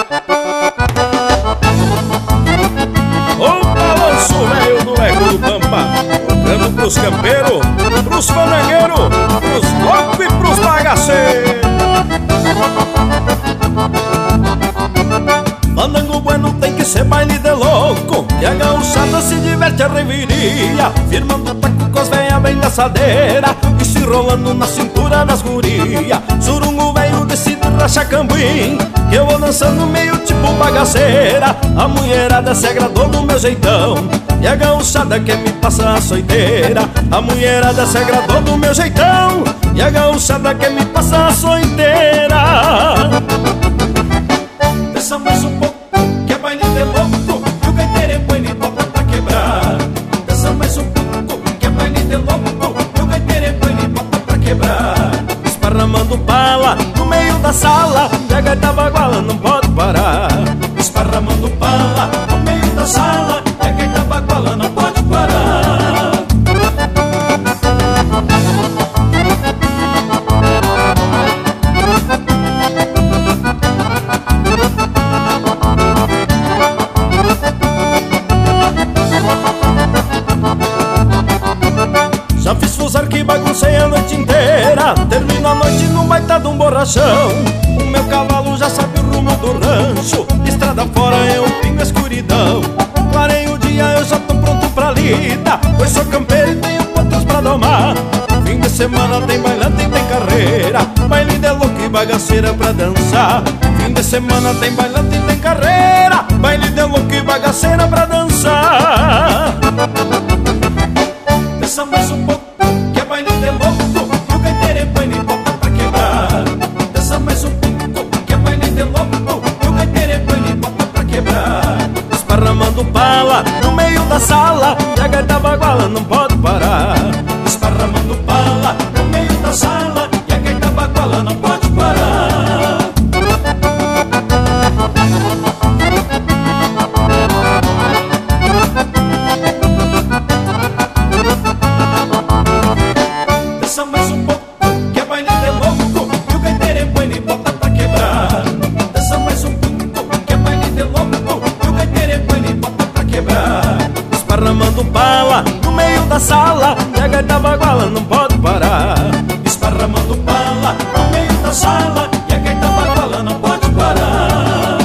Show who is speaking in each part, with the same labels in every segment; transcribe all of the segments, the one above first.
Speaker 1: O balanço velho do eco do Pampa, tocando pros campeiros, pros fandangueiros, pros loucos e pros bagaceiros. Fandango bueno tem que ser baile de louco, que a gauchada se diverte a reviria, firmando o taco com as velhas bem dançadeira e se rolando na cintura das guria. Surungo velho decide rachar cambuim, que eu vou dançando meio tipo bagaceira. A mulherada se agradou do meu jeitão e a gauchada quer me passar a soiteira. A mulherada se agradou do meu jeitão e a gauchada quer me passar a soiteira. Desça mais um pouco, que é baile de louco, e o gaiteiro é bueno e bota pra quebrar. Desça mais um pouco, que é baile de louco, e o gaiteiro é bueno e bota pra quebrar. Esparramando bala no meio da sala, e a gaita baguala não pode parar. Esparramando bala no meio da sala, e a gaita baguala não pode parar. Já fiz fusar que baguncei a noite inteira, termino a noite num baita de um borrachão. O meu cavalo já sabe o rumo do rancho, estrada fora eu pingo a escuridão. Clarei o dia, eu já tô pronto pra lida, pois sou campeiro e tenho pontos pra domar. Fim de semana tem bailante e tem carreira, baile de louco e bagaceira pra dançar. Fim de semana tem bailante e tem carreira, baile de louco e bagaceira pra dançar. Desça mais um pouco, que é baile de louco, e o gaiteiro é bueno e bota pra quebrar. Desça mais um pouco, que é baile de louco, e o gaiteiro é bueno e bota pra quebrar. Esparramando bala no meio da sala, e a gaita baguala não pode parar. Esparramando bala no meio da sala, e a gaita baguala não pode parar. Desça mais um pouco, que é baile de louco, e o gaiteiro é bueno e bota pra quebrar. Desça mais um pouco, que é baile de louco, e o gaiteiro é bueno e bota pra quebrar. Esparramando bala no meio da sala, e a gaita baguala não pode parar. Esparramando bala no meio da sala, e a gaita baguala não pode parar.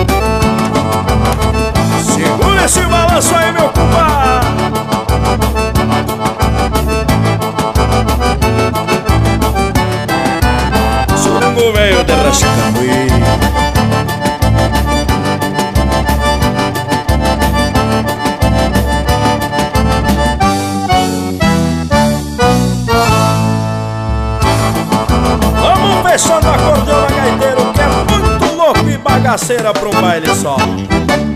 Speaker 1: Segura esse balanço aí, meu compadre. Surungo velho de Rachacambuí. Vamos fechando a cordiona, gaiteiro, que é muito louco e bagaceira pra um baile só.